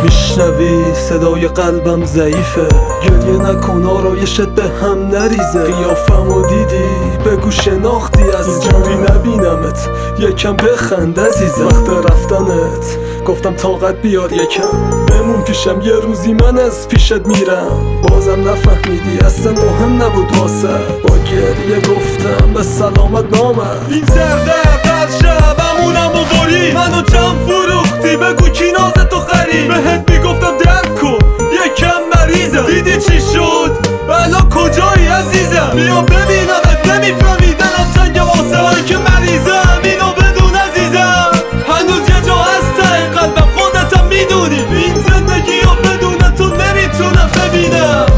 میشنوی صدای قلبم ضعیفه، گریه نکن آرایشت به هم نریزه. قیافمو دیدی بگو شناختی از اینجوری نبینمت، یکم بخند عزیزم. وقت رفتنت گفتم طاقت بیار یکم، بمون پیشم یه روزی من از پیشت میرم. بازم نفهمیدی اصلا مهم نبود واسه، با گریه گفتم به سلامت نامد. این سردرد از شبمونم و بری منو چند فروختی، بگو کی نازتو خرید. بهت میگفتم درک کن یکم مریضم، دیدی چی شد الان کجایی عزیزم؟ بیا ببینمت نمیفهمی دلم تنگ واسه که مریضم، اینو بدون عزیزم. هنوز یه جا هست ته قلبم خودتم میدونی، این زندگی رو بدون تو نمیتونم ببینم.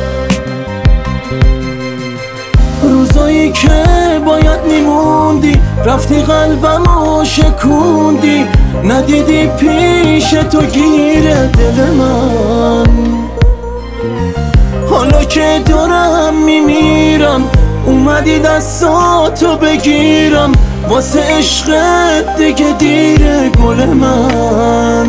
روزایی که باید میموندی رفتی قلبمو شکوندی، ندیدی پیش تو گیره دل من. حالا که دارم میمیرم اومدی دستاتو بگیرم، واسه عشقت دیگه دیره گل من.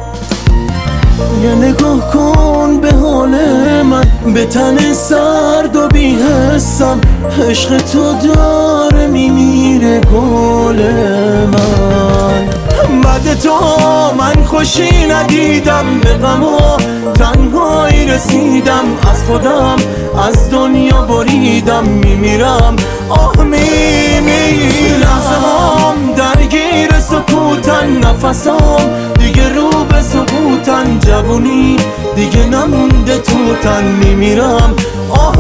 یه نگاه کن به حال من، به تن سرد و بی‌حسم، عشق تو داره میمیره گل من. بعد تو من خوشی ندیدم، به غم و تنهایی رسیدم، از خودم از دنیا بریدم، میمیرم آه میمیرم. لحظه هم درگیر سکوتن، نفسام دیگه رو به سکوتن، جوونی دیگه نمونده توتن، میمیرم آه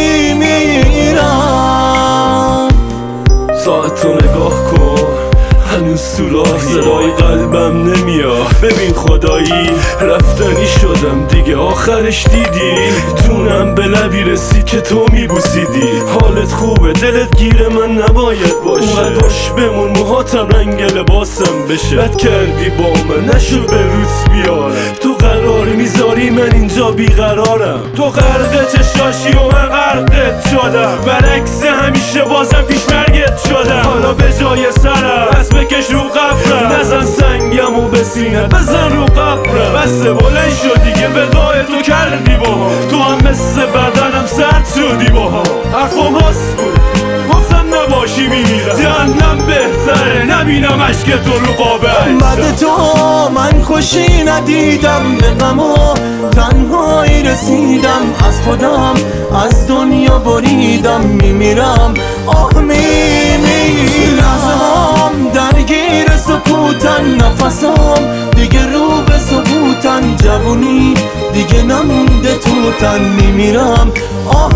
میمیرم. ساعتو نگاه کن هنوز سوراخ صدای قلبم نمیاد. ببین خدایی رفتنی شدم دیگه آخرش دیدی، جونم به لبی رسید که تو میبوسیدی. حالت خوبه دلت گیره من نباید باشه، اومد باش بمون موهاتم رنگ لباسم بشه. بد کردی با من نشو به روت بیارم، تو قرار میذاری من اینجا بیقرارم. تو غرق چشاشی و من غرقت شدم، برعکس همیشه بازم پیش مرگت شدم. حالا به جای سرم دست بکش رو قبرم، نزن سنگم و به سینت بزن رو قبرم. بسه بلند شد دیگه وداع تو کردی با هم، تو هم مثل بدنم سرد شدی با هم. حرفم راست بود گفتم نباشی میمیرم، جهنم بهتره نبینم عشق تو رو قابل. بعد تو من خوشی ندیدم، به غم و تنهایی رسیدم، از خودم از دنیا بریدم، میمیرم آه میمیرم. لحظه هم درگیر سکوتن، نفسام دیگه رو به سکوتن، جوونی دیگه نمونده توتن، میمیرم آه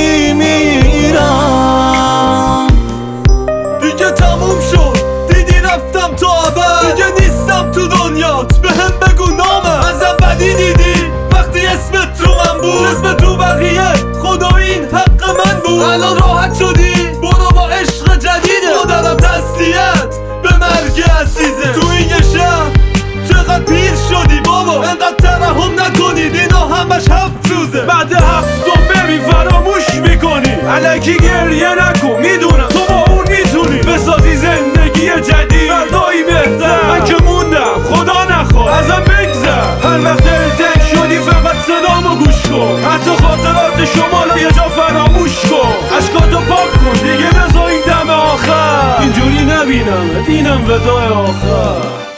میمیرم. دیگه تموم شد دیدی رفتم تا ابد، دیگه نیستم تو دنیات بهم بگو نامم. ازم بدی دیدی وقتی اسمت رو من بود، اسم تو بقیه خدا این حق من بود. الان راحت شدی برو با عشق جدیده، مادرم تسلیت به مرگ عزیزه. تو این یه شهر چقدر پیر شدی بابا، انقدر ترحم نکنید اینا همش 7 روزه. بعد 7 ببین فراموش میکنی، الکی گریه نکن میدونم تو با اون میتونی بسازی زندگی جدید، فردایی بهتر. من که موندم خدا نخواد ازم بگذر، هر وقت دلتنگ شدی فقط صدامو گوش کن، حتی خاطرات شمالو یه جا فراموش کن. اشکاتو پاک کن دیگه نزا این دم آخر، اینجوری نبینم اینم وداع آخر.